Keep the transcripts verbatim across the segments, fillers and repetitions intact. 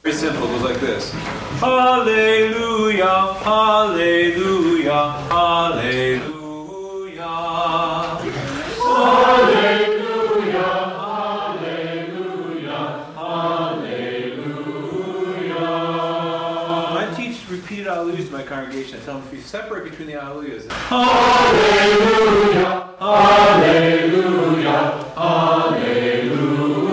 Very simple. It goes like this. Hallelujah, hallelujah, hallelujah. Hallelujah, hallelujah, hallelujah. When I teach repeated hallelujahs to my congregation, I tell them if you separate between the hallelujahs, hallelujah, hallelujah, hallelujah.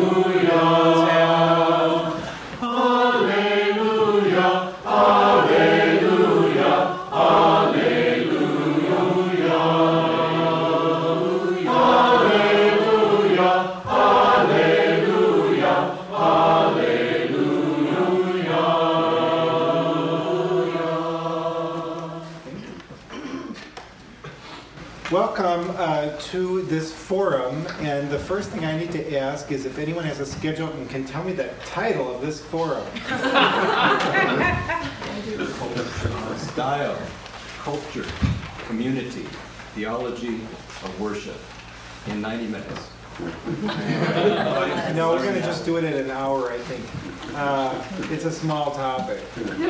Welcome uh, to this forum, and the first thing I need to ask is if anyone has a schedule and can tell me the title of this forum. Style, culture, community, theology of worship in ninety minutes. No, we're going to just do it in an hour, I think. Uh, it's a small topic.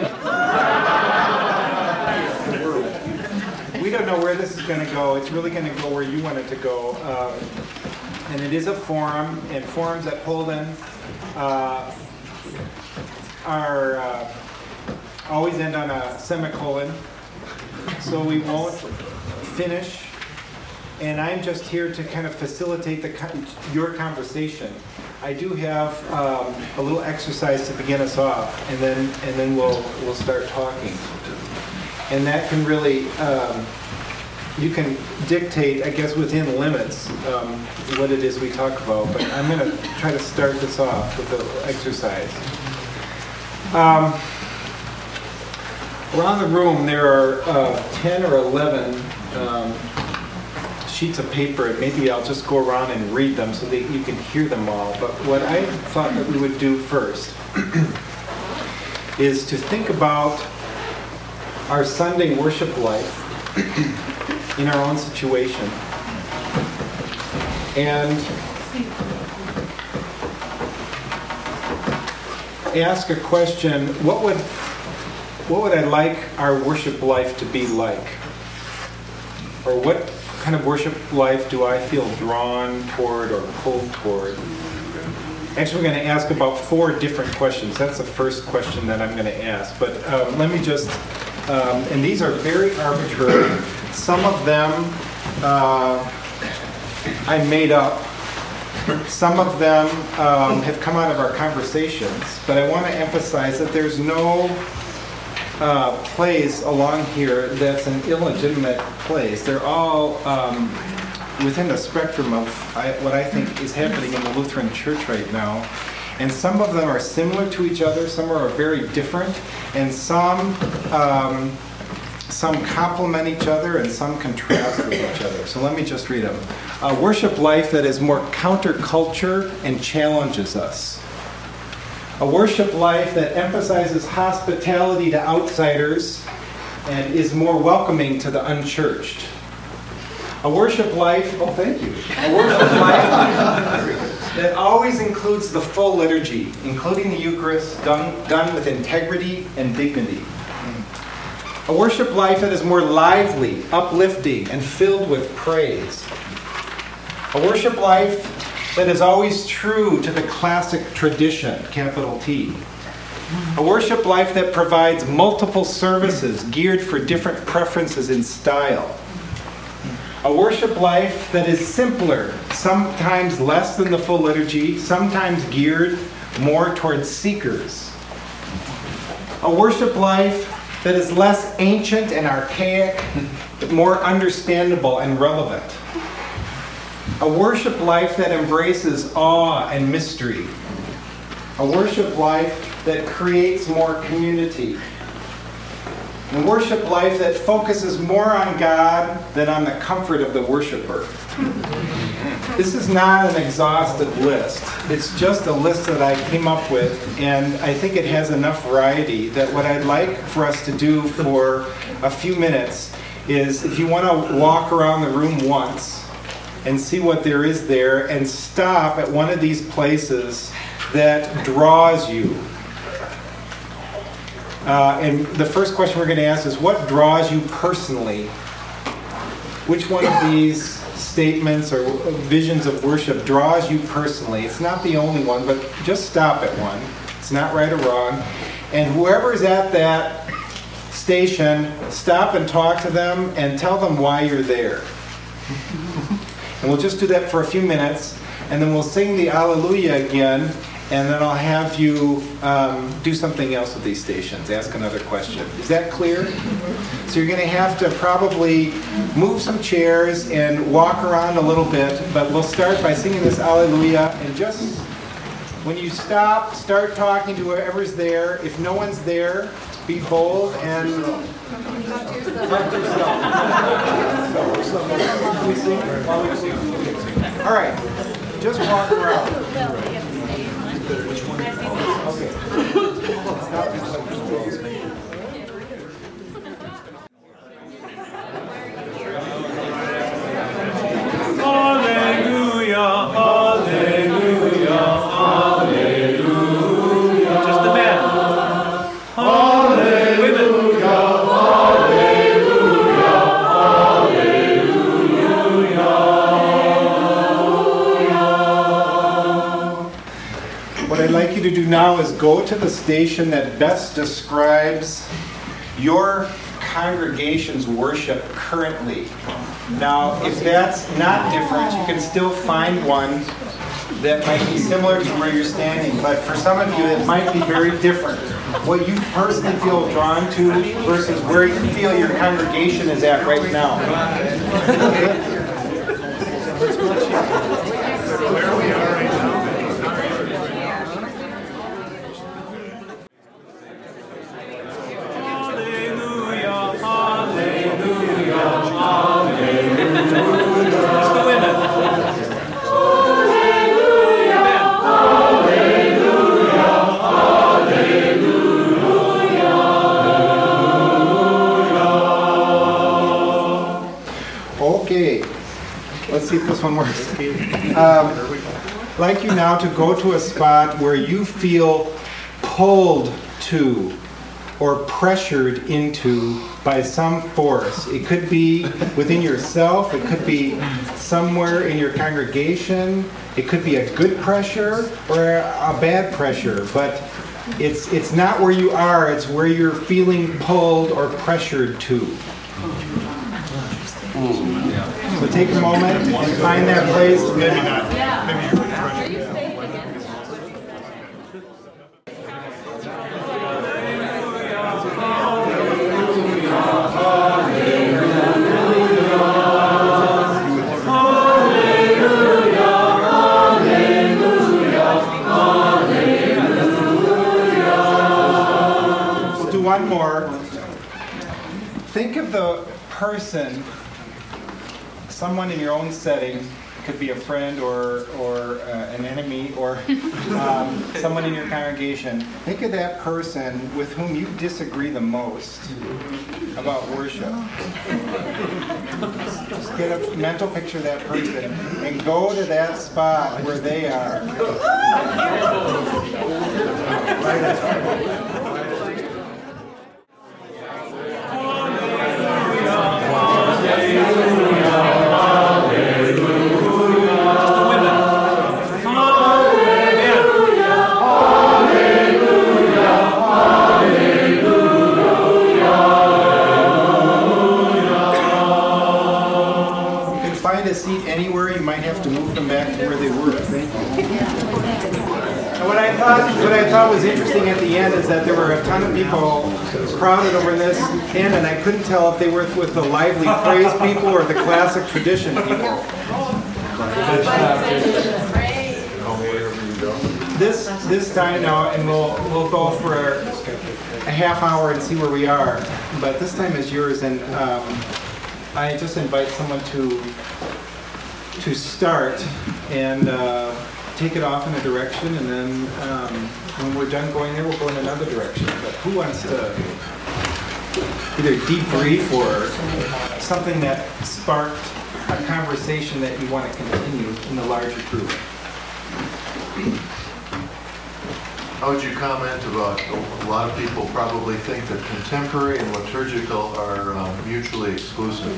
We don't know where this is going to go. It's really going to go where you want it to go. Um, and it is a forum, and forums at Holden uh, are uh, always end on a semicolon. So we won't finish. And I'm just here to kind of facilitate the your conversation. I do have um, a little exercise to begin us off, and then and then we'll we'll start talking. And that can really, um, you can dictate, I guess, within limits, um, what it is we talk about. But I'm going to try to start this off with the exercise. Um, around the room, there are uh, ten or eleven um, sheets of paper, and maybe I'll just go around and read them so that you can hear them all. But what I thought that we would do first is to think about our Sunday worship life in our own situation, and ask a question: What would what would I like our worship life to be like, or what kind of worship life do I feel drawn toward or pulled toward? Actually, we're going to ask about four different questions. That's the first question that I'm going to ask. But um, let me just. Um, and these are very arbitrary. Some of them uh, I made up. Some of them um, have come out of our conversations. But I want to emphasize that there's no uh, place along here that's an illegitimate place. They're all um, within the spectrum of I, what I think is happening in the Lutheran Church right now. And some of them are similar to each other, some are very different, and some um, some complement each other and some contrast with each other. So let me just read them. A worship life that is more counterculture and challenges us. A worship life that emphasizes hospitality to outsiders and is more welcoming to the unchurched. A worship life, oh thank you. A worship life that always includes the full liturgy, including the Eucharist, done, done with integrity and dignity. A worship life that is more lively, uplifting, and filled with praise. A worship life that is always true to the classic tradition, capital T. A worship life that provides multiple services geared for different preferences in style. A worship life that is simpler, sometimes less than the full liturgy, sometimes geared more towards seekers. A worship life that is less ancient and archaic, but more understandable and relevant. A worship life that embraces awe and mystery. A worship life that creates more community. A worship life that focuses more on God than on the comfort of the worshiper. This is not an exhaustive list. It's just a list that I came up with, and I think it has enough variety that what I'd like for us to do for a few minutes is, if you want to walk around the room once and see what there is there, and stop at one of these places that draws you. Uh, and the first question we're going to ask is, what draws you personally? Which one of these statements or visions of worship draws you personally? It's not the only one, but just stop at one. It's not right or wrong. And whoever's at that station, stop and talk to them and tell them why you're there. And we'll just do that for a few minutes, and then we'll sing the Alleluia again, and then I'll have you um, do something else with these stations, ask another question. Is that clear? So you're going to have to probably move some chairs and walk around a little bit, but we'll start by singing this Alleluia, and just when you stop, start talking to whoever's there. If no one's there, be bold and talk to yourself. All right, just walk around. Hallelujah, hallelujah, hallelujah. Just the man. Hallelujah, hallelujah, hallelujah. What I'd like you to do now is go to the station that best describes your congregation's worship currently. Now, if that's not different, you can still find one that might be similar to where you're standing, but for some of you it might be very different. What you personally feel drawn to versus where you feel your congregation is at right now. Where we are right now. Okay, let's see if this one works. Um, I'd like you now to go to a spot where you feel pulled to or pressured into by some force. It could be within yourself, it could be somewhere in your congregation, it could be a good pressure or a bad pressure, but it's it's not where you are, it's where you're feeling pulled or pressured to. So take a moment and find that place. Maybe not. Maybe you're with pressure. We'll do one more. Think of the person, someone in your own setting, could be a friend or, or uh, an enemy or um, someone in your congregation. Think of that person with whom you disagree the most about worship. Just get a mental picture of that person and go to that spot where they are. A seat anywhere, you might have to move them back to where they were. And what I thought, what I thought was interesting at the end is that there were a ton of people crowded over this end, and I couldn't tell if they were with the lively praise people or the classic tradition people. But, uh, this this time now, and we'll we'll go for a half hour and see where we are. But this time is yours, and um, I just invite someone to. to start and uh, take it off in a direction, and then um, when we're done going there, we'll go in another direction. But who wants to either debrief or something that sparked a conversation that you want to continue in the larger group? how would you comment about, a lot of people probably think that contemporary and liturgical are um, mutually exclusive.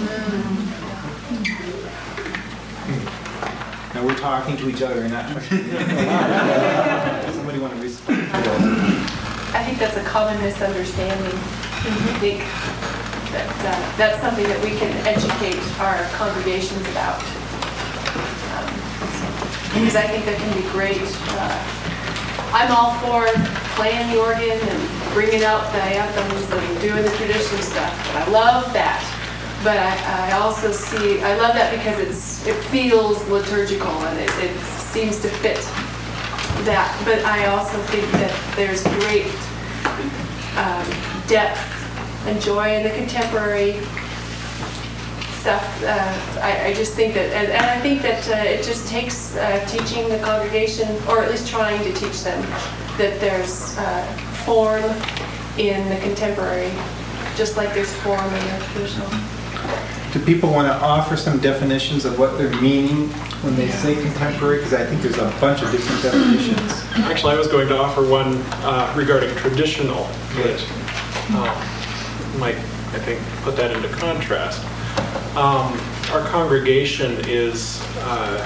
Now we're talking to each other and not. Somebody want to respond? I think that's a common misunderstanding. I think that uh, that's something that we can educate our congregations about. Um, because I think that can be great. Uh, I'm all for playing the organ and bringing out the anthems and doing the traditional stuff. I love that. But I, I also see, I love that because it's it feels liturgical and it, it seems to fit that. But I also think that there's great um, depth and joy in the contemporary stuff. Uh, I, I just think that, and, and I think that uh, it just takes uh, teaching the congregation, or at least trying to teach them, that there's uh, form in the contemporary, just like there's form in the traditional. Do people want to offer some definitions of what they're meaning when they say contemporary? Because I think there's a bunch of different definitions. Actually, I was going to offer one uh, regarding traditional that um, might, I think, put that into contrast. Um, our congregation is uh,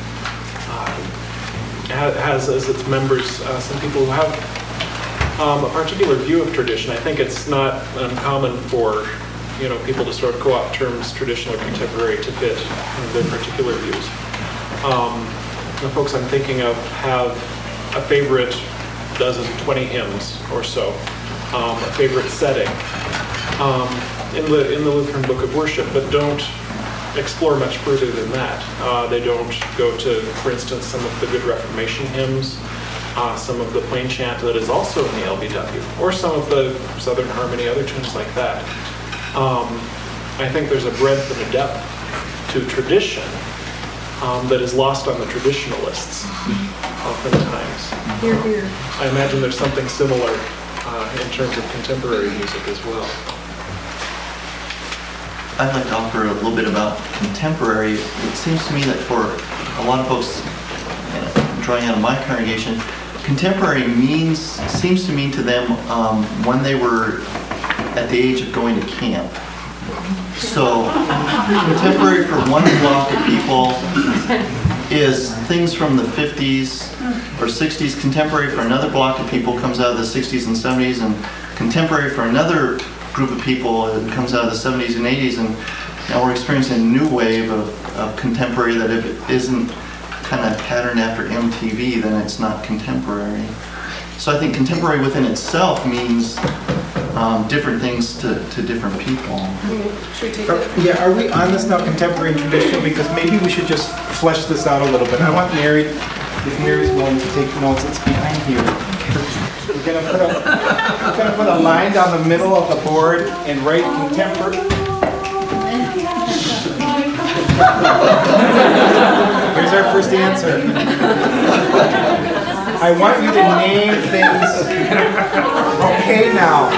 uh, has as its members uh, some people who have um, a particular view of tradition. I think it's not uncommon for you know, people to sort of co-opt terms traditional or contemporary to fit you know, their particular views. Um, the folks I'm thinking of have a favorite dozen, twenty hymns or so, um, a favorite setting um, in the in the Lutheran Book of Worship, but don't explore much further than that. Uh, they don't go to, for instance, some of the Good Reformation hymns, uh, some of the plain chant that is also in the L B W, or some of the Southern Harmony, other tunes like that. Um, I think there's a breadth and a depth to tradition um, that is lost on the traditionalists oftentimes. Here, here. I imagine there's something similar uh, in terms of contemporary music as well. I'd like to offer a little bit about contemporary. It seems to me that for a lot of folks, uh, drawing out of my congregation, contemporary means, seems to mean to them um, when they were at the age of going to camp. So contemporary for one block of people is things from the fifties or sixties. Contemporary for another block of people comes out of the sixties and seventies, and contemporary for another group of people it comes out of the seventies and eighties. And now we're experiencing a new wave of, of contemporary that if it isn't kind of patterned after M T V, then it's not contemporary. So I think contemporary within itself means um, different things to, to different people. Should we take Are, it? yeah, are we on this now, contemporary and traditional? Because maybe we should just flesh this out a little bit. I want Mary, if Mary's willing to take notes, it's behind here. We're gonna put a, we're gonna put a line down the middle of the board and write contemporary. Here's our first answer. I want you to name things. Okay now.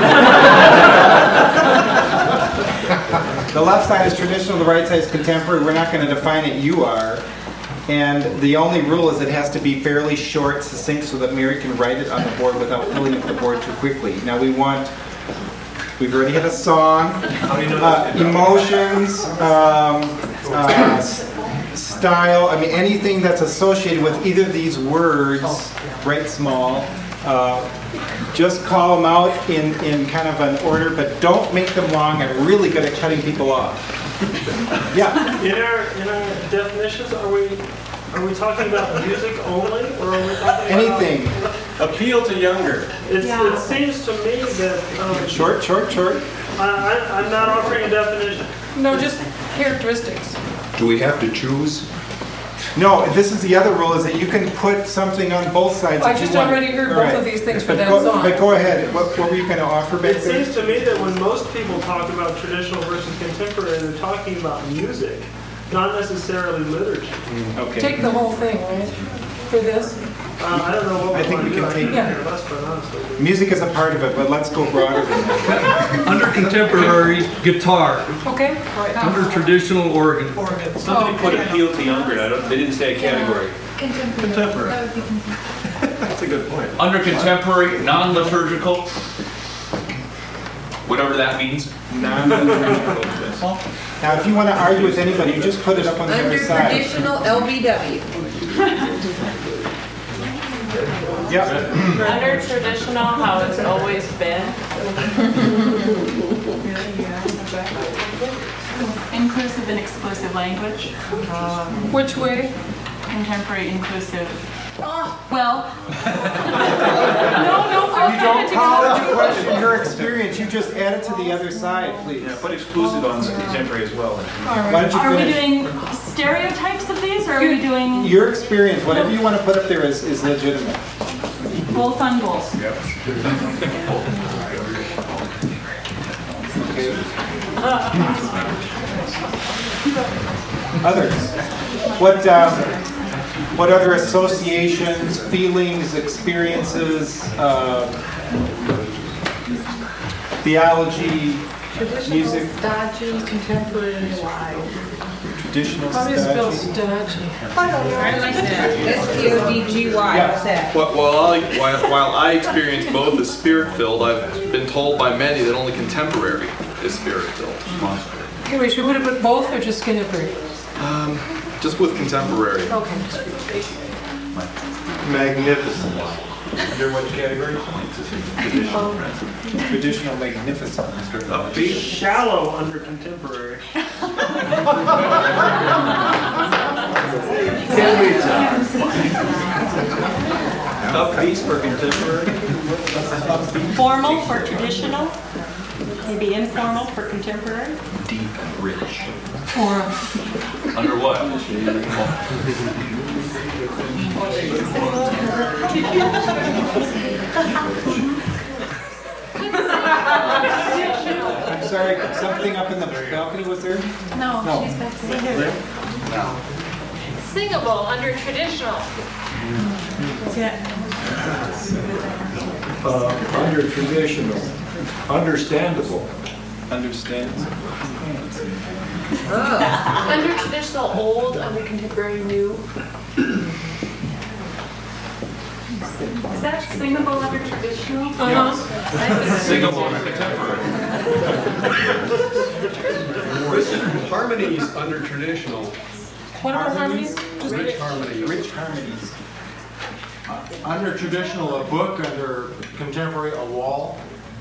The left side is traditional, the right side is contemporary. We're not going to define it, you are. And the only rule is it has to be fairly short, succinct, so that Mary can write it on the board without filling up the board too quickly. Now we want, we've already had a song, uh, emotions, um, uh, style, I mean anything that's associated with either of these words, write small. Uh, just call them out in, in kind of an order, but don't make them long. I'm really good at cutting people off. Yeah. In our in our definitions, are we are we talking about music only, or are we talking Anything. about Appeal to younger. It's, Yeah. It seems to me that um, Short, short, short. I, I, I'm not offering a definition. No, just characteristics. Do we have to choose? No, this is the other rule, is that you can put something on both sides. I if you just want. already heard All both right. of these things for But that go- song. But go ahead. What, what were you going to offer back It there? seems to me that when most people talk about traditional versus contemporary, they're talking about music, not necessarily liturgy. Okay. Take the whole thing, right, for this? Uh, I don't know what I we think want we to do. can I take- can care less, but honestly. Music is a part of it, but let's go broader than that. Under contemporary, guitar. Okay? Under traditional, organ. Somebody put appeal to younger, I don't, they didn't say a category. Contemporary. That's a good point. Under contemporary, non-liturgical, whatever that means. Non-liturgical. Now, if you want to argue with anybody, you just put it up on the Under other side. traditional L B W. Yep. Under traditional, how it's always been. Inclusive and exclusive language. Which way? Contemporary inclusive. Oh. Well. No, no, You don't call into question your experience, you just add it to the other side, please. Yeah, put exclusive on contemporary as well. Why don't you Are we finish? doing stereotypes of these, or are we doing Your experience, whatever you want to put up there is, is legitimate. both on both? Others? What, um, what other associations, feelings, experiences, uh, theology, music, Stodgy, contemporary, live. traditional How do you spell stodgy? stodgy? I like that. S T O D G Y, Yeah. what's that? While, while, I, while, while I experience both as spirit-filled, I've been told by many that only contemporary is spirit-filled. Okay, wait, should we put it with both or just contemporary? Um, just with contemporary. Okay. Magnificent. Under what category? Traditional. Traditional magnificent. Upbeat. Shallow under contemporary. Upbeat for contemporary. Formal for traditional, maybe informal for contemporary. Deep and rich. Or Under what? I'm sorry, something up in the balcony was there? No, No. she's back there. Singable under traditional. Uh, under traditional, understandable. Understands. Under traditional old, under contemporary new. Is that singable under traditional? Uh-huh. Singable under contemporary. Harmonies under traditional. What are harmonies? Rich harmony. Rich harmonies. Under traditional, a book, under contemporary, a wall.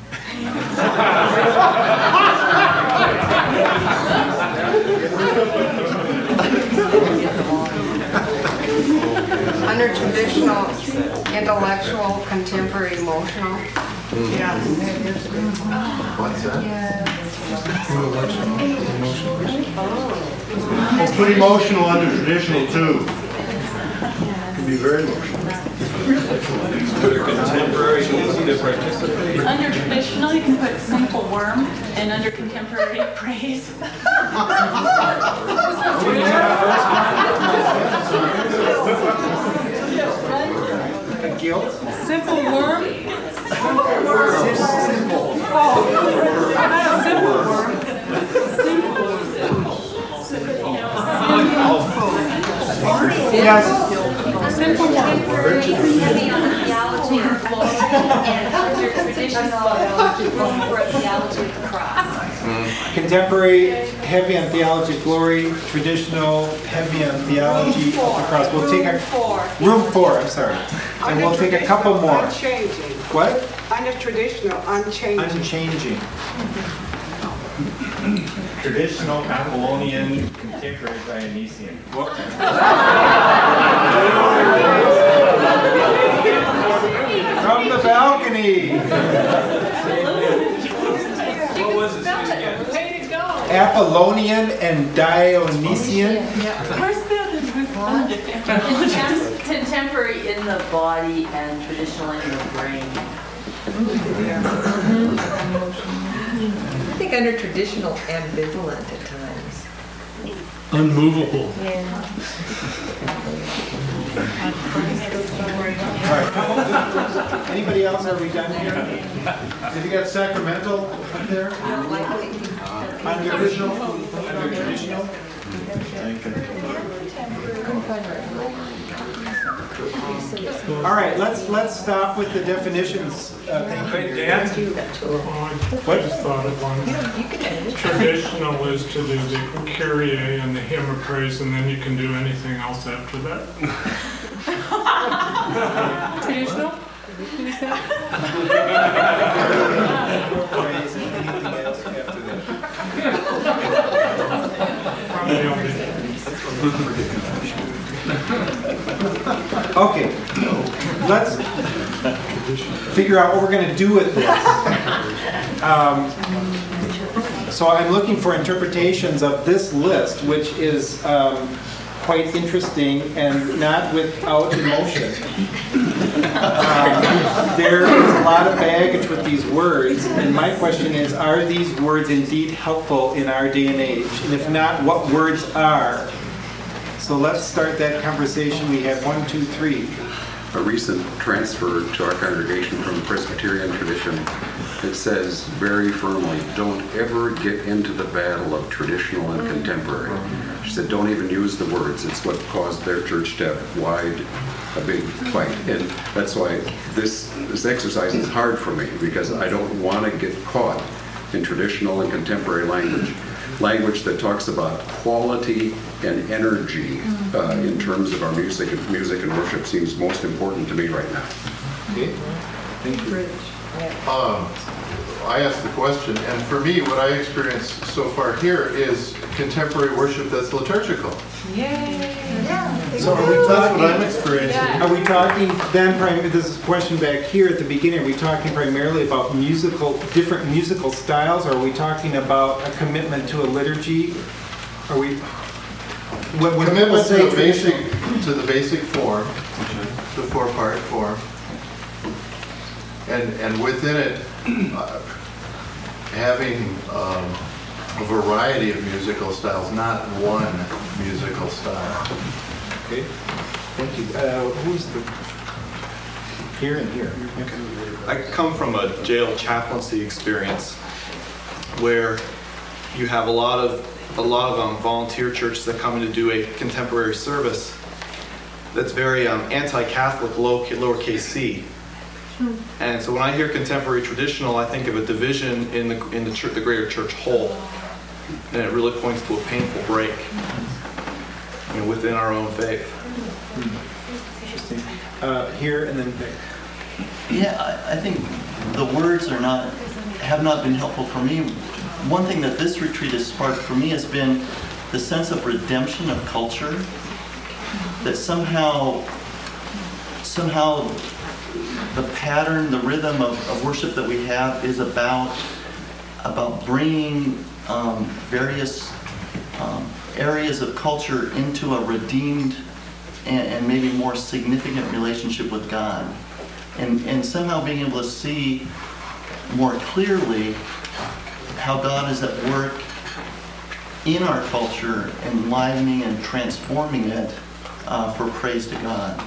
Under traditional, intellectual, contemporary, emotional. Yeah. What's that? Well, put emotional under traditional too. Can be very emotional. Under contemporary, easy to participate. Under traditional, you can put simple worm, and under contemporary, praise. Guilt? Simple worm? Simple. Oh, not a simple worm. Yes. Simple worm. Heavy on the theology of the and under traditional for a theology of the cross. Contemporary, heavy on theology of glory. Traditional, heavy on theology of the cross. We'll take a room four. I'm sorry, and we'll take a couple more. Unchanging. What? Under traditional, unchanging. Unchanging. Traditional, Apollonian, contemporary, Dionysian. From the balcony. What was this again? Way to go. Apollonian and Dionysian. Where's the other Contem- Contemporary in the body and traditional in the brain. I think under traditional, ambivalent at times. Unmovable. All right. Anybody else? Are we done here? Have you got sacramental up there? Under traditional? Under traditional? All right, let's, let's stop with the definitions uh, thing. Dan? What? I just thought of one. Traditional is to do the Kyrie and the hymn of praise, and then you can do anything else after that. Traditional? Praise and anything else after that. Okay, let's figure out what we're going to do with this. Um, so I'm looking for interpretations of this list, which is um, quite interesting and not without emotion. Um, there is a lot of baggage with these words, and my question is, are these words indeed helpful in our day and age? And if not, what words are? So let's start that conversation. We have one, two, three. A recent transfer to our congregation from the Presbyterian tradition, it says very firmly, don't ever get into the battle of traditional and contemporary. She said, don't even use the words. It's what caused their church to have wide, a big fight. And that's why this, this exercise is hard for me, because I don't want to get caught in traditional and contemporary language. Language that talks about quality and energy uh, in terms of our music and music and worship seems most important to me right now. Okay, thank you. Um, I asked the question, and for me, what I experienced so far here is contemporary worship that's liturgical. Yay! So are we That's talking, what I'm experiencing. are we talking then, prim- this is a question back here at the beginning, are we talking primarily about musical, different musical styles? Or are we talking about a commitment to a liturgy? Are we, when, when people Commitment to say the basic, traditional- to the basic form, the four-part form, and and within it, uh, having um, a variety of musical styles, not one musical style. Okay, thank you. Uh, who's the, here and here? I come from a jail chaplaincy experience where you have a lot of a lot of um, volunteer churches that come in to do a contemporary service that's very um, anti-Catholic, low, lowercase c. And so when I hear contemporary traditional, I think of a division in the in the, church, the greater church whole, and it really points to a painful break, you know, within our own faith. Interesting. Uh, here and then there. Yeah, I, I think the words are not, have not been helpful for me. One thing that this retreat has sparked for me has been the sense of redemption of culture, that somehow, somehow the pattern, the rhythm of, of worship that we have is about, about bringing um, various um, areas of culture into a redeemed and, and maybe more significant relationship with God. And, and somehow being able to see more clearly how God is at work in our culture, enlivening and transforming it uh, for praise to God.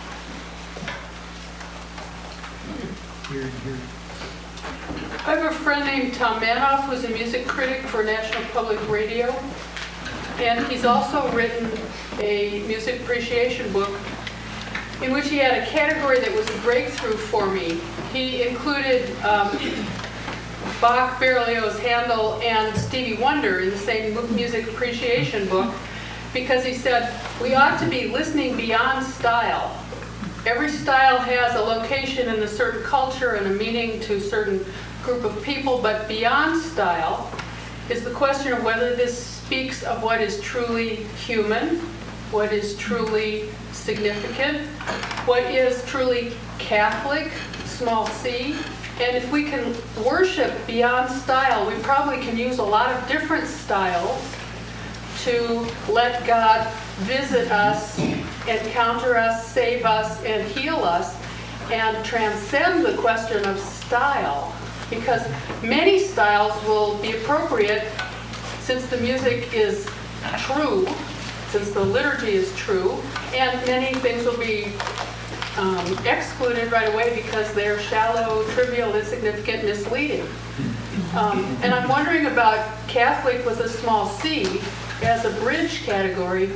Here and here. I have a friend named Tom Manoff who's a music critic for National Public Radio, and he's also written a music appreciation book in which he had a category that was a breakthrough for me. He included um, Bach, Berlioz, Handel, and Stevie Wonder in the same music appreciation book, because he said we ought to be listening beyond style. Every style has a location in a certain culture and a meaning to a certain group of people, but beyond style is the question of whether this speaks of what is truly human, what is truly significant, what is truly Catholic, small c. And if we can worship beyond style, we probably can use a lot of different styles to let God visit us, encounter us, save us, and heal us, and transcend the question of style. Because many styles will be appropriate since the music is true, since the liturgy is true, and many things will be um, excluded right away because they're shallow, trivial, insignificant, misleading. Um, and I'm wondering about Catholic with a small c as a bridge category,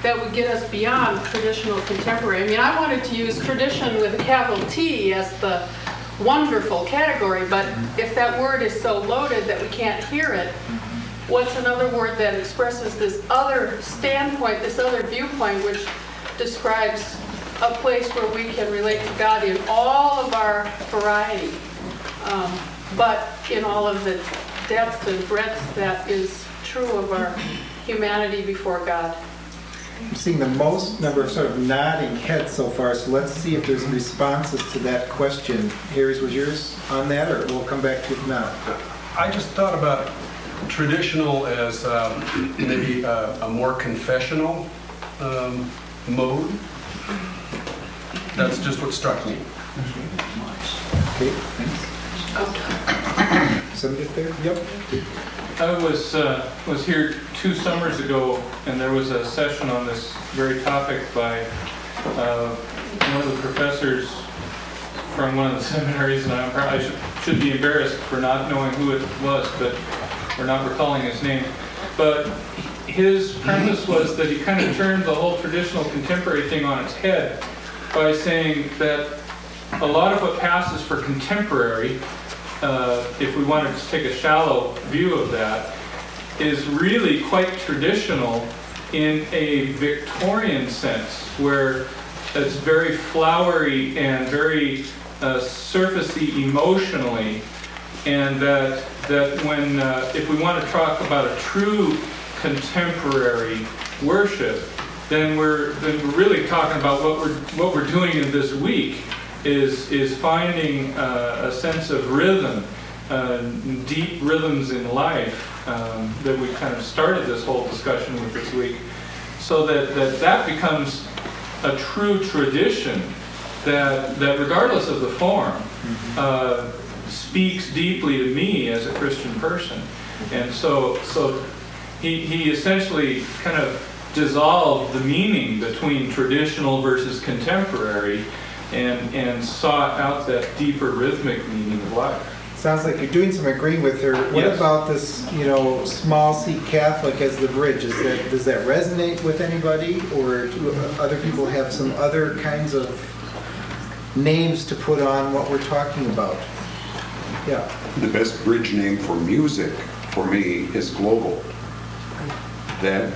that would get us beyond traditional contemporary. I mean, I wanted to use tradition with a capital T as the wonderful category, but if that word is so loaded that we can't hear it, what's another word that expresses this other standpoint, this other viewpoint, which describes a place where we can relate to God in all of our variety, um, but in all of the depth and breadth that is true of our humanity before God. I'm seeing the most number of sort of nodding heads so far, so let's see if there's responses to that question. Harry's, was yours on that, or we'll come back to it now? I just thought about traditional as um, maybe a, a more confessional um, mode. That's just what struck me. Okay. Somebody up there? Yep. I was uh, was here two summers ago, and there was a session on this very topic by uh, one of the professors from one of the seminaries, and I'm probably, I should, should be embarrassed for not knowing who it was, but we're not recalling his name. But his premise was that he kind of turned the whole traditional contemporary thing on its head by saying that a lot of what passes for contemporary, uh, if we wanted to take a shallow view of that, is really quite traditional in a Victorian sense, where it's very flowery and very uh, surfacey emotionally, and that that when uh, if we want to talk about a true contemporary worship, then we're then we're really talking about what we're what we're doing in this week is is finding uh, a sense of rhythm, uh, deep rhythms in life um, that we kind of started this whole discussion with this week, so that that that becomes a true tradition that that regardless of the form uh, speaks deeply to me as a Christian person. And so so he he essentially kind of dissolved the meaning between traditional versus contemporary and and sought out that deeper rhythmic meaning of life. Sounds like you're doing some agreeing with her. What Yes. about this, you know, small C Catholic as the bridge? Is that, does that resonate with anybody, or do other people have some other kinds of names to put on what we're talking about? Yeah. The best bridge name for music for me is global. That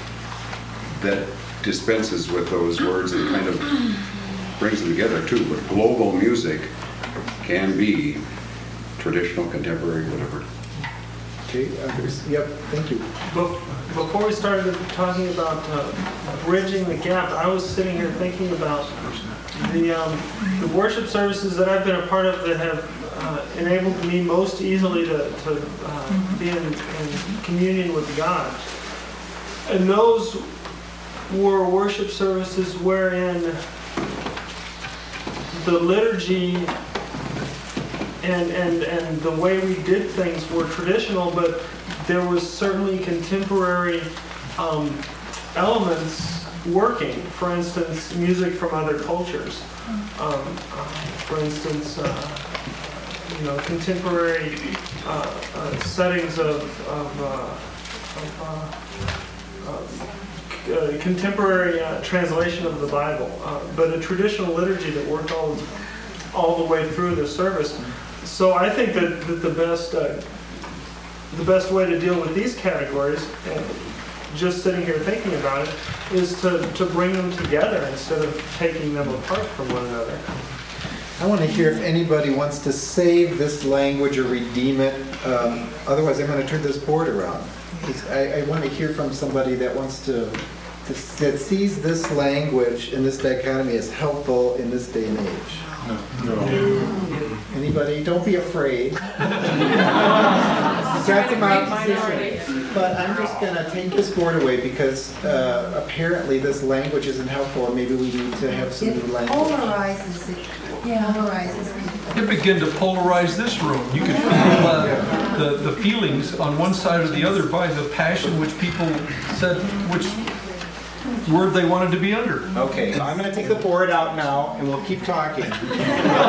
that dispenses with those words and kind of brings them together too. But global music can be traditional, contemporary, whatever. Okay, others? Yep, thank you. Bef- Before we started talking about uh, bridging the gap, I was sitting here thinking about the, um, the worship services that I've been a part of that have uh, enabled me most easily to, to uh, be in, in communion with God. And those were worship services wherein the liturgy and, and, and the way we did things were traditional, but there was certainly contemporary um, elements working. For instance, music from other cultures. Um, uh, for instance, uh, you know, contemporary uh, uh, settings of, of, uh, of uh, uh, uh, contemporary uh, translation of the Bible, uh, but a traditional liturgy that worked all all the way through the service. So I think that, that the best uh, the best way to deal with these categories, and just sitting here thinking about it, is to, to bring them together instead of taking them apart from one another. I want to hear if anybody wants to save this language or redeem it. Um, otherwise, I'm going to turn this board around. I, I want to hear from somebody that wants to, to that sees this language and this dichotomy as helpful in this day and age. No. no. Anybody? Don't be afraid. That's my position. But I'm just going to take this board away because uh, apparently this language isn't helpful, and maybe we need to have some new language. Polarizes it. Yeah. Polarizes people. It began to polarize this room. You could feel uh, the, the feelings on one side or the other by the passion which people said, which word they wanted to be under. Okay, I'm going to take the board out now, and we'll keep talking. So, we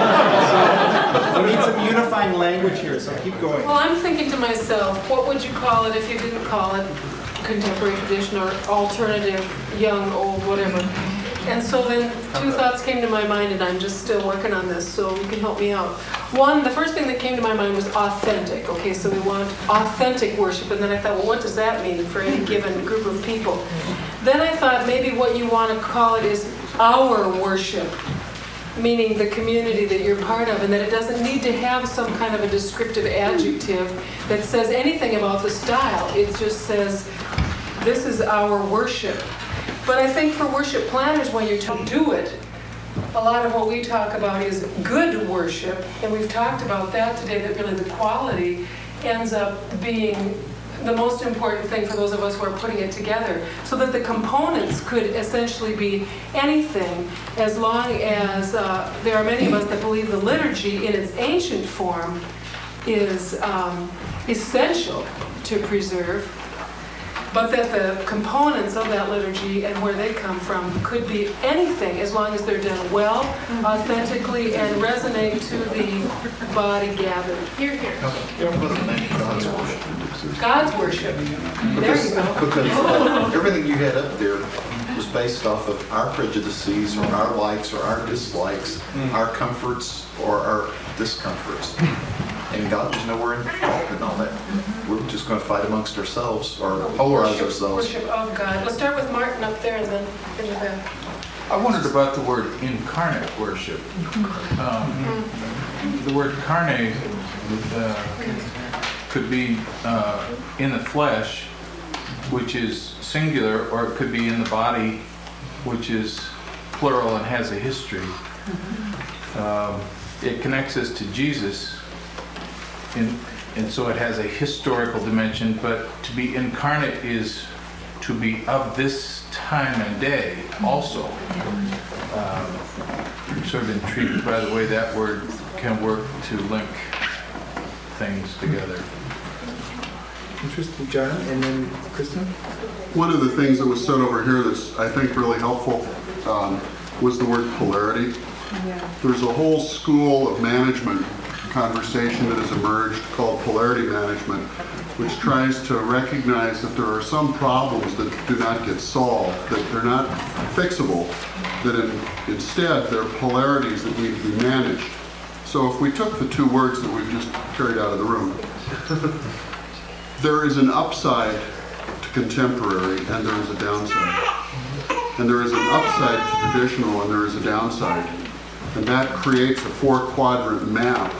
need some unifying language here, so keep going. Well, I'm thinking to myself, what would you call it if you didn't call it contemporary tradition or alternative, young, old, whatever. And so then two thoughts came to my mind, and I'm just still working on this, so you can help me out. One, the first thing that came to my mind was authentic. Okay, so we want authentic worship, and then I thought, well, what does that mean for any given group of people? Then I thought maybe what you want to call it is our worship, meaning the community that you're part of, and that it doesn't need to have some kind of a descriptive adjective that says anything about the style. It just says, this is our worship. But I think for worship planners, when you do it, a lot of what we talk about is good worship, and we've talked about that today, that really the quality ends up being the most important thing for those of us who are putting it together, so that the components could essentially be anything, as long as uh, there are many of us that believe the liturgy in its ancient form is um, essential to preserve, but that the components of that liturgy and where they come from could be anything, as long as they're done well, authentically, and resonate to the body gathered. Here, here. God's worship. God's worship. There Because, you go. because everything you had up there was based off of our prejudices or our likes or our dislikes, our comforts or our discomforts. And God was nowhere involved in all that. We're just going to fight amongst ourselves or polarize Worship- ourselves. Worship of God. Let's start with Martin up there and then in the back. I wondered about the word incarnate worship. Um, the word carne uh, could be uh, in the flesh, which is singular, or it could be in the body, which is plural and has a history. Um, it connects us to Jesus, and, and so it has a historical dimension, but to be incarnate is to be of this time and day also. Um, I'm sort of intrigued by the way that word can work to link things together. Interesting, John, and then Kristen? One of the things that was said over here that's, I think, really helpful um, was the word polarity. Yeah. There's a whole school of management conversation that has emerged called polarity management, which tries to recognize that there are some problems that do not get solved, that they're not fixable, that in, instead they're polarities that need to be managed. So if we took the two words that we've just carried out of the room, there is an upside to contemporary and there is a downside. And there is an upside to traditional and there is a downside. And that creates a four-quadrant map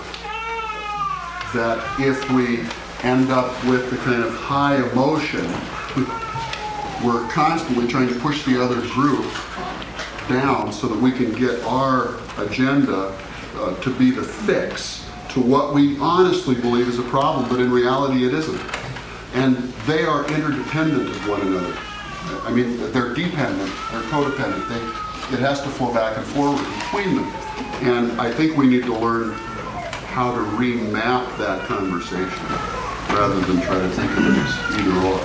that if we end up with the kind of high emotion, we're constantly trying to push the other group down so that we can get our agenda uh, to be the fix to what we honestly believe is a problem, but in reality it isn't. And they are interdependent of one another. I mean, they're dependent, they're codependent. They, it has to flow back and forward between them. And I think we need to learn how to remap that conversation rather than try to think of it as either or.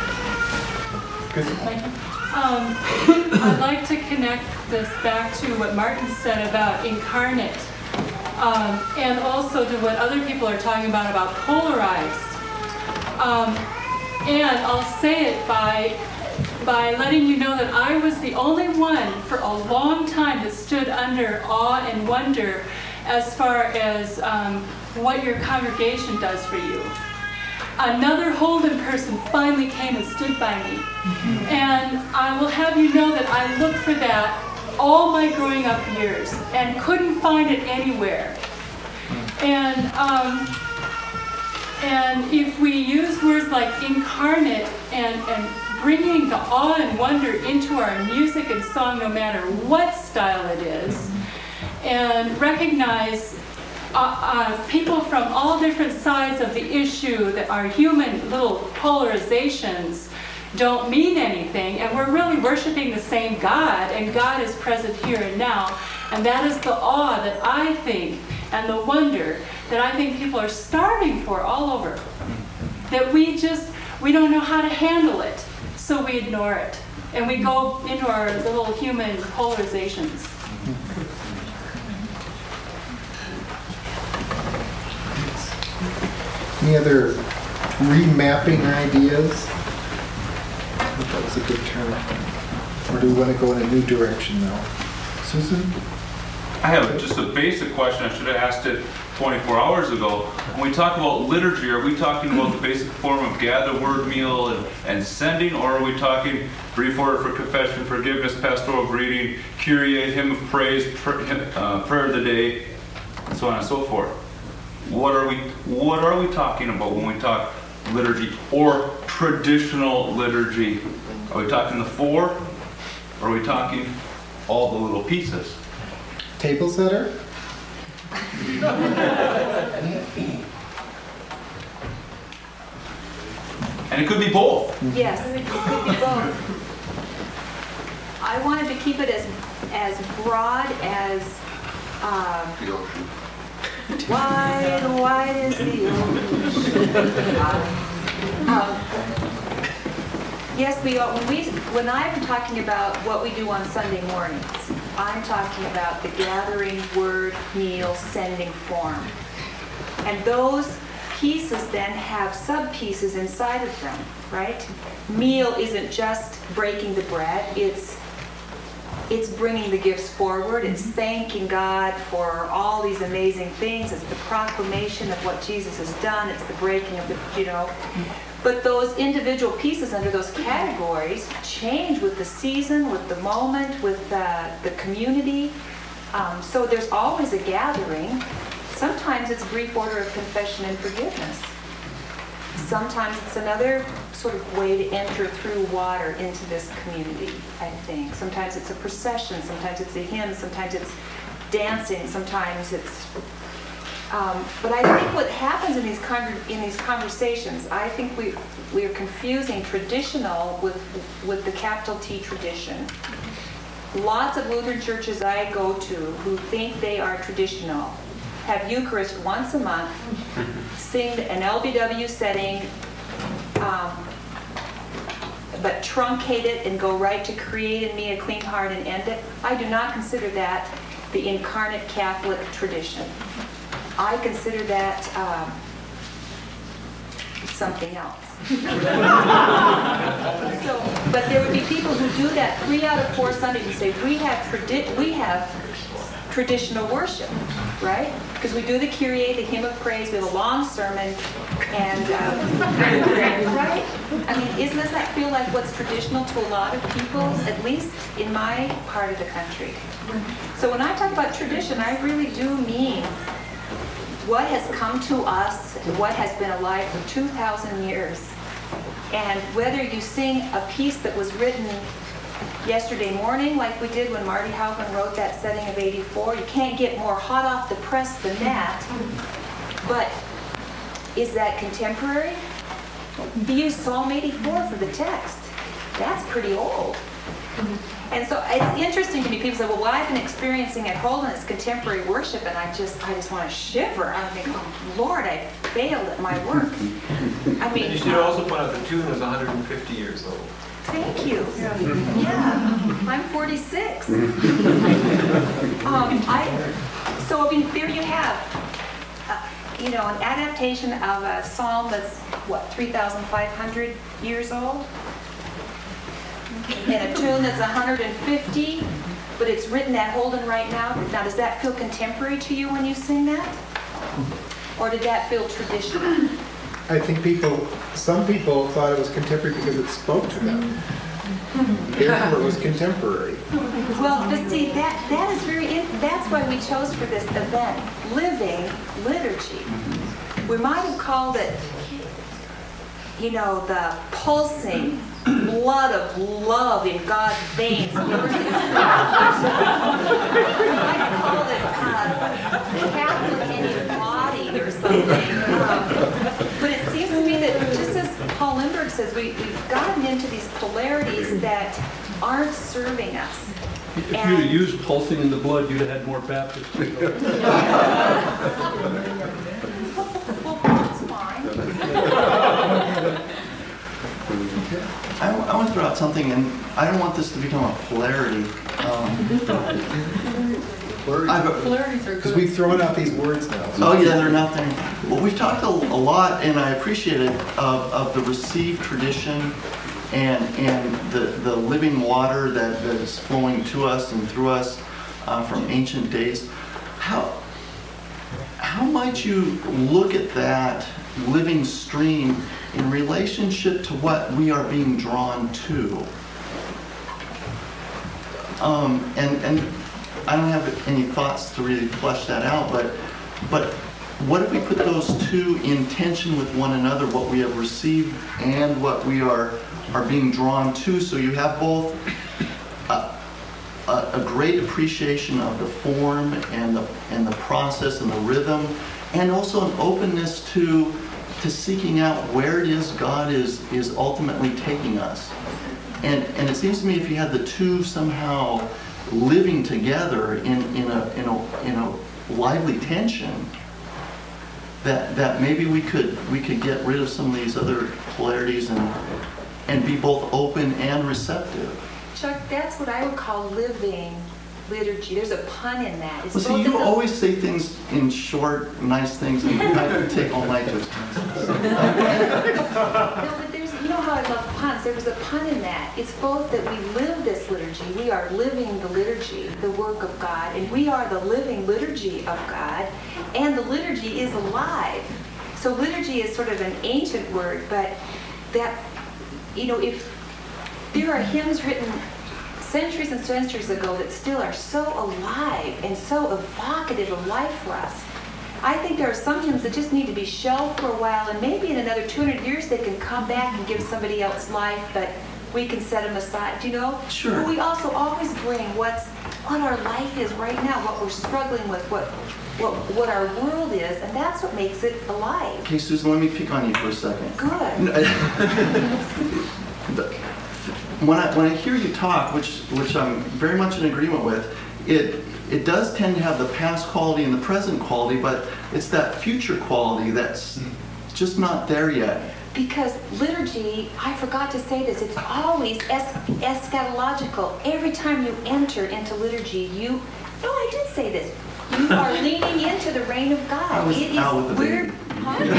Um, I'd like to connect this back to what Martin said about incarnate, um, and also to what other people are talking about, about polarized. Um, and I'll say it by by letting you know that I was the only one for a long time that stood under awe and wonder as far as um, what your congregation does for you. Another Holden person finally came and stood by me. And I will have you know that I looked for that all my growing up years and couldn't find it anywhere. And um, and if we use words like incarnate and, and bringing the awe and wonder into our music and song, no matter what style it is, and recognize uh, uh, people from all different sides of the issue, that our human little polarizations don't mean anything, and we're really worshiping the same God, and God is present here and now, and that is the awe that I think, and the wonder that I think people are starving for all over, that we just, we don't know how to handle it, so we ignore it, and we go into our little human polarizations. Any other remapping ideas? is a good term. Or do we want to go in a new direction now? Susan? I have just a basic question. I should have asked it twenty-four hours ago. When we talk about liturgy, are we talking about the basic form of gather, word, meal, and, and sending, or are we talking brief order for confession, forgiveness, pastoral greeting, Kyrie, hymn of praise, pr- uh, prayer of the day, and so on and so forth? What are we What are we talking about when we talk liturgy or traditional liturgy? Are we talking the four? Or are we talking all the little pieces? Table setter? And it could be both. Yes, it could be both. I wanted to keep it as as broad as um, The ocean. wide, wide as the ocean. Um, yes, we all, when we when I'm talking about what we do on Sunday mornings, I'm talking about the gathering, word, meal, sending form, and those pieces then have sub-pieces inside of them, right? Meal isn't just breaking the bread, it's it's bringing the gifts forward, it's thanking God for all these amazing things, it's the proclamation of what Jesus has done, it's the breaking of the, you know. But those individual pieces under those categories change with the season, with the moment, with the, the community. Um, so there's always a gathering. Sometimes it's a brief order of confession and forgiveness. Sometimes it's another sort of way to enter through water into this community, I think. Sometimes it's a procession, sometimes it's a hymn, sometimes it's dancing, sometimes it's... Um, but I think what happens in these con- in these conversations, I think we we are confusing traditional with with the capital T tradition. Lots of Lutheran churches I go to who think they are traditional have Eucharist once a month, sing an L B W setting, um, but truncate it and go right to create in me a clean heart and end it. I do not consider that the incarnate Catholic tradition. I consider that um, something else. So, but there would be people who do that three out of four Sundays and say, we have tradi- we have traditional worship, right? Because we do the Kyrie, the hymn of praise, we have a long sermon, and um, right? I mean, isn't does that feel like what's traditional to a lot of people, at least in my part of the country? So when I talk about tradition, I really do mean what has come to us and what has been alive for two thousand years. And whether you sing a piece that was written yesterday morning, like we did when Marty Haugen wrote that setting of eighty-four, you can't get more hot off the press than that. But is that contemporary? He used Psalm eighty-four for the text. That's pretty old. And so it's interesting to me. People say, well, what I've been experiencing at Holden is contemporary worship, and I just I just want to shiver. I think, oh, Lord, I failed at my work. I mean, you should also point out the tune was one hundred fifty years old. Thank you. Yeah, I'm forty-six. um, I, so, I mean, there you have, uh, you know, an adaptation of a psalm that's, what, three thousand five hundred years old? And a tune that's one hundred fifty, but it's written at Holden right now. Now, does that feel contemporary to you when you sing that? Or did that feel traditional? I think people, some people thought it was contemporary because it spoke to them. Therefore, it was contemporary. Well, but see, that that is very, in, that's why we chose for this event, living liturgy. We might have called it, you know, the pulsing blood of love in God's veins. We might have called it uh, Catholic and embodied or something. Um, but it seems to me that just as Paul Lindbergh says, we, we've gotten into these polarities that aren't serving us. If you'd have used pulsing in the blood, you'd have had more Baptists. Well, that's fine. I, I want to throw out something, and I don't want this to become a polarity. Um, Polarities are good. Because we've thrown out these words now. Oh yeah, they're not there. Well, we've talked a, a lot, and I appreciate it, of, of the received tradition and, and the, the living water that, that is flowing to us and through us uh, from ancient days. How, how might you look at that living stream in relationship to what we are being drawn to? Um, and, and I don't have any thoughts to really flesh that out, but, but what if we put those two in tension with one another, what we have received and what we are, are being drawn to, so you have both a, a, a great appreciation of the form and the, and the process and the rhythm, and also an openness to, to seeking out where it is God is, is ultimately taking us. And, and it seems to me if you had the two somehow living together in, in, a, in, a, in a lively tension, that, that maybe we could, we could get rid of some of these other polarities and, and be both open and receptive. Chuck, that's what I would call living liturgy. There's a pun in that. It's Well, see, both you in the- always say things in short, nice things, and I would take all night to explain. No, but there's, you know how I love puns. There was a pun in that. It's both that we live this liturgy. We are living the liturgy, the work of God, and we are the living liturgy of God, and the liturgy is alive. So liturgy is sort of an ancient word, but that, you know, if there are hymns written centuries and centuries ago that still are so alive and so evocative of life for us. I think there are some hymns that just need to be shelved for a while, and maybe in another two hundred years they can come back and give somebody else life, but we can set them aside, do you know? Sure. But we also always bring what's what our life is right now, what we're struggling with, what what what our world is, and that's what makes it alive. Okay, Susan, let me pick on you for a second. Good. The- When I, when I hear you talk, which, which I'm very much in agreement with, it, it does tend to have the past quality and the present quality, but it's that future quality that's just not there yet. Because liturgy, I forgot to say this, it's always es- eschatological. Every time you enter into liturgy, you, no, I did say this, you are leaning into the reign of God. I was It is out with the weird. baby.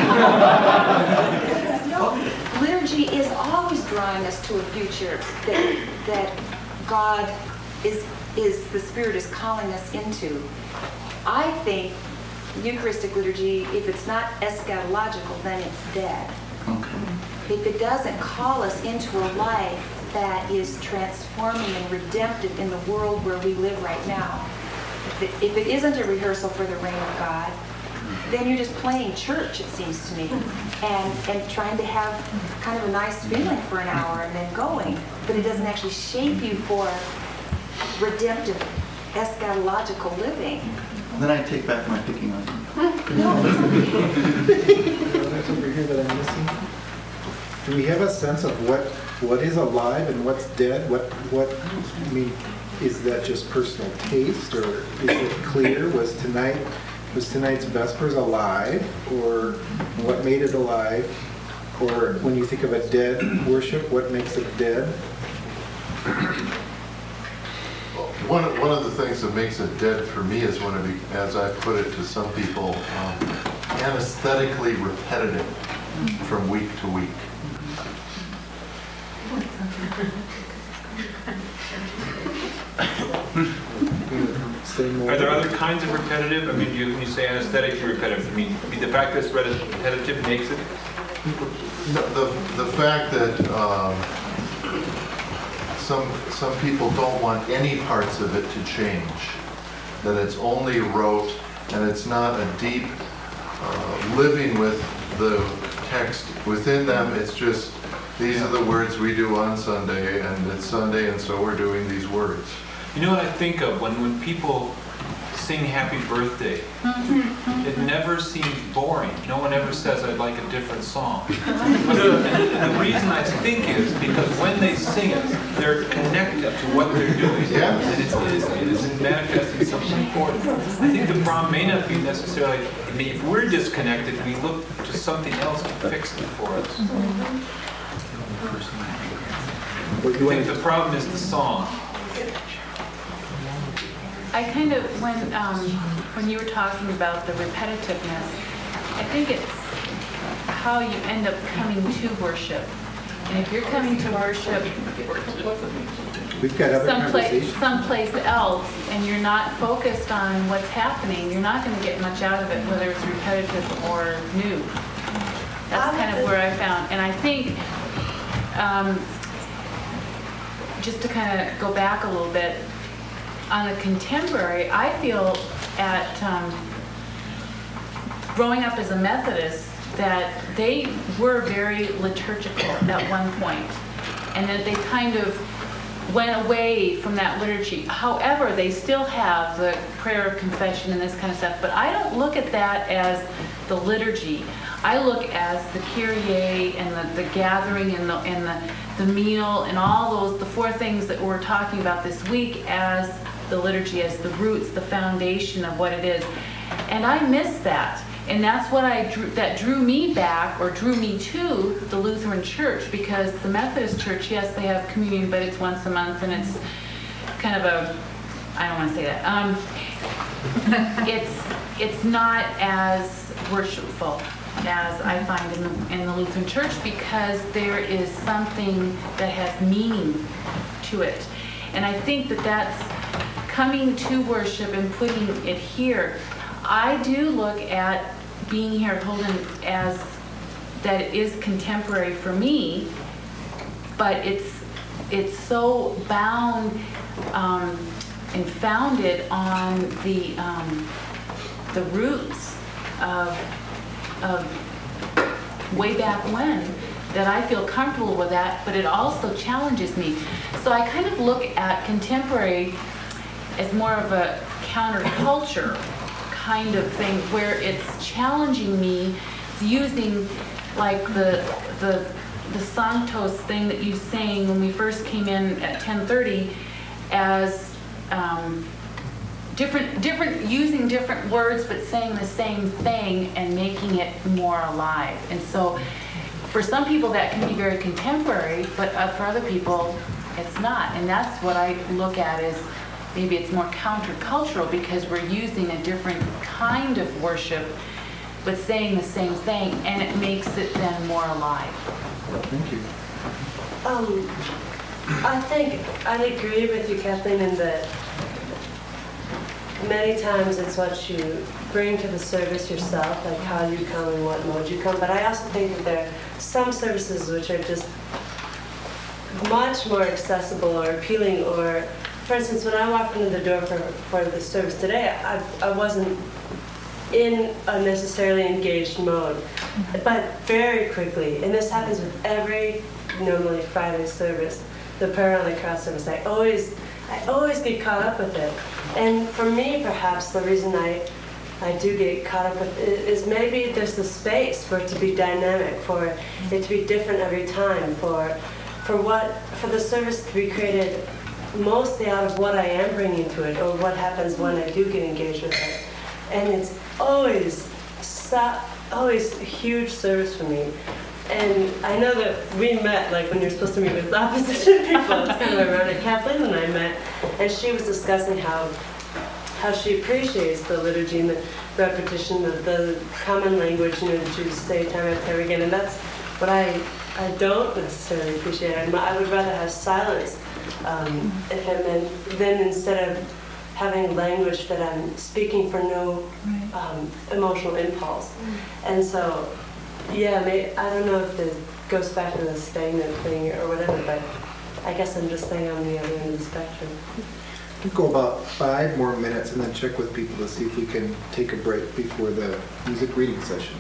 No, liturgy is always drawing us to a future that, that God is, is, the Spirit is calling us into. I think Eucharistic liturgy, if it's not eschatological, then it's dead. Okay. If it doesn't call us into a life that is transforming and redemptive in the world where we live right now, if it, if it isn't a rehearsal for the reign of God, then you're just playing church, it seems to me, and, and trying to have kind of a nice feeling for an hour and then going, but it doesn't actually shape you for redemptive, eschatological living. Then I take back my picking on you. No, it's okay. That's over here that I'm missing. Do we have a sense of what, what is alive and what's dead? What, what, I mean, is that just personal taste, or is it clear? Was tonight, was tonight's Vespers alive, or what made it alive? Or when you think of a dead worship, what makes it dead? One, one of the things that makes it dead for me is when it, be, as I put it to some people, um, anesthetically repetitive from week to week. Are there other kinds of repetitive? I mean, you, when you say anesthetically repetitive, I mean, I mean the fact that it's repetitive makes it? No, the, the fact that um, some, some people don't want any parts of it to change, that it's only rote and it's not a deep uh, living with the text within them. It's just, these are the words we do on Sunday, and it's Sunday, and so we're doing these words. You know what I think of when, when people sing Happy Birthday? It never seems boring. No one ever says, I'd like a different song. But the, the reason I think is because when they sing it, they're connected to what they're doing. Yeah. And it's, it, is, it is manifesting something important. I think the problem may not be necessarily, I mean, if we're disconnected, we look to something else to fix it for us. I think the problem is the song. I kind of, when um, when you were talking about the repetitiveness, I think it's how you end up coming to worship And if you're coming to worship We've got other someplace, conversations. someplace else, and you're not focused on what's happening, you're not going to get much out of it, whether it's repetitive or new. That's kind of where I found. And I think, um, just to kind of go back a little bit, on the contemporary, I feel at um, growing up as a Methodist that they were very liturgical at one point, and that they kind of went away from that liturgy. However, they still have the prayer of confession and this kind of stuff, but I don't look at that as the liturgy. I look as the Kyrie and the, the gathering and the and the, the meal and all those, the four things that we're talking about this week as the liturgy, as the roots, the foundation of what it is. And I miss that. And that's what I drew, that drew me back, or drew me to the Lutheran Church, because the Methodist Church, yes, they have communion, but it's once a month, and it's kind of a, I don't want to say that. Um, it's it's not as worshipful as I find in the, in the Lutheran Church, because there is something that has meaning to it. And I think that that's coming to worship and putting it here. I do look at being here at Holden as that it is contemporary for me, but it's it's so bound um, and founded on the um, the roots of of way back when, that I feel comfortable with that, but it also challenges me. So I kind of look at contemporary as more of a counterculture kind of thing, where it's challenging me, it's using like the the the Santos thing that you sang when we first came in at ten thirty as um, different different using different words but saying the same thing and making it more alive. And so for some people that can be very contemporary, but uh, for other people it's not. And that's what I look at as maybe it's more countercultural, because we're using a different kind of worship, but saying the same thing, and it makes it then more alive. Thank you. Um, I think I'd agree with you, Kathleen, in that many times it's what you bring to the service yourself, like how you come and what mode you come. But I also think that there are some services which are just much more accessible or appealing, or for instance, when I walked into the door for, for the service today, I, I wasn't in a necessarily engaged mode, but very quickly, and this happens with every normally Friday service, the prayer on the cross service, I always, I always get caught up with it. And for me, perhaps the reason I, I do get caught up with it is maybe there's the space for it to be dynamic, for it to be different every time, for, for what, for the service to be created mostly out of what I am bringing to it, or what happens when I do get engaged with it. And it's always, so, always a huge service for me. And I know that we met, like when you're supposed to meet with opposition people, it's kind of ironic. Kathleen and I met, and she was discussing how how she appreciates the liturgy and the repetition, the, the common language, you know, that you say time after time again. And that's what I, I don't necessarily appreciate. I, I would rather have silence. Um, if it meant, then instead of having language that I'm speaking for no um, emotional impulse. And so, yeah, may, I don't know if it goes back to the stagnant thing or whatever, but I guess I'm just saying on the other end of the spectrum. We'll go about five more minutes and then check with people to see if we can take a break before the music reading session.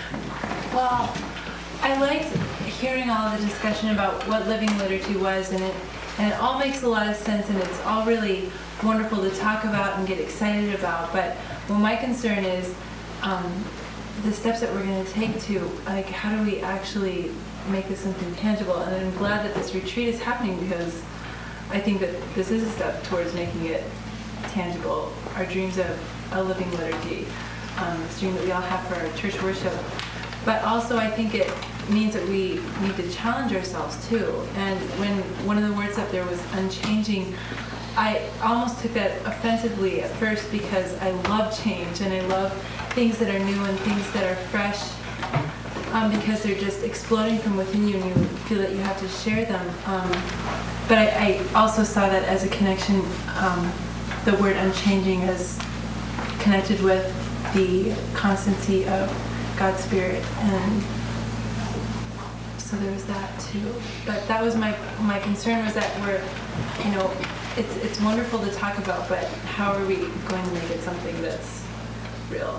Well, I liked hearing all the discussion about what living liturgy was, and it and it all makes a lot of sense, and it's all really wonderful to talk about and get excited about. But well, my concern is um, the steps that we're going to take to, like, how do we actually make this something tangible? And I'm glad that this retreat is happening, because I think that this is a step towards making it tangible. Our dreams of a living liturgy, um, this dream that we all have for our church worship. But also, I think it means that we need to challenge ourselves too. And when one of the words up there was unchanging, I almost took that offensively at first, because I love change and I love things that are new and things that are fresh. um, because they're just exploding from within you and you feel that you have to share them. Um, but I, I also saw that as a connection, um, the word unchanging as connected with the constancy of God's Spirit. And so there was that too. But that was my, my concern was that we're, you know, it's, it's wonderful to talk about, but how are we going to make it something that's real?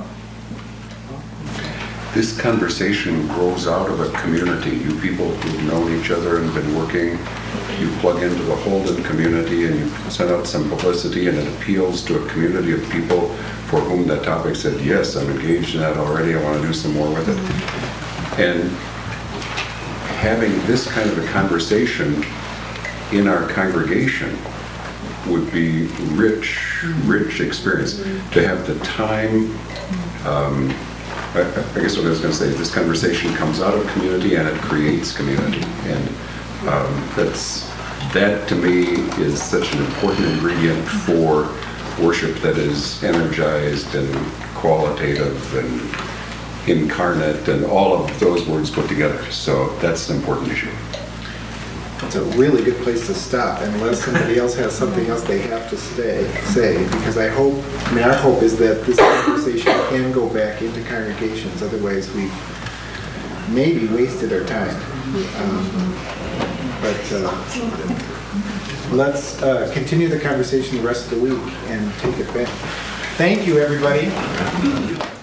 This conversation grows out of a community. You people who've known each other and been working, you plug into the Holden community and you send out some publicity and it appeals to a community of people for whom that topic said, yes, I'm engaged in that already, I want to do some more with it. And having this kind of a conversation in our congregation would be rich, rich experience. To have the time, um, I, I guess what I was going to say, this conversation comes out of community and it creates community. And um, that's, that to me is such an important ingredient for worship that is energized and qualitative and incarnate and all of those words put together. So that's an important issue. It's a really good place to stop unless somebody else has something else they have to stay, say, because I hope, I mean, our hope is that this conversation can go back into congregations, otherwise we've maybe wasted our time. Um, but uh, let's uh, continue the conversation the rest of the week and take it back. Thank you, everybody.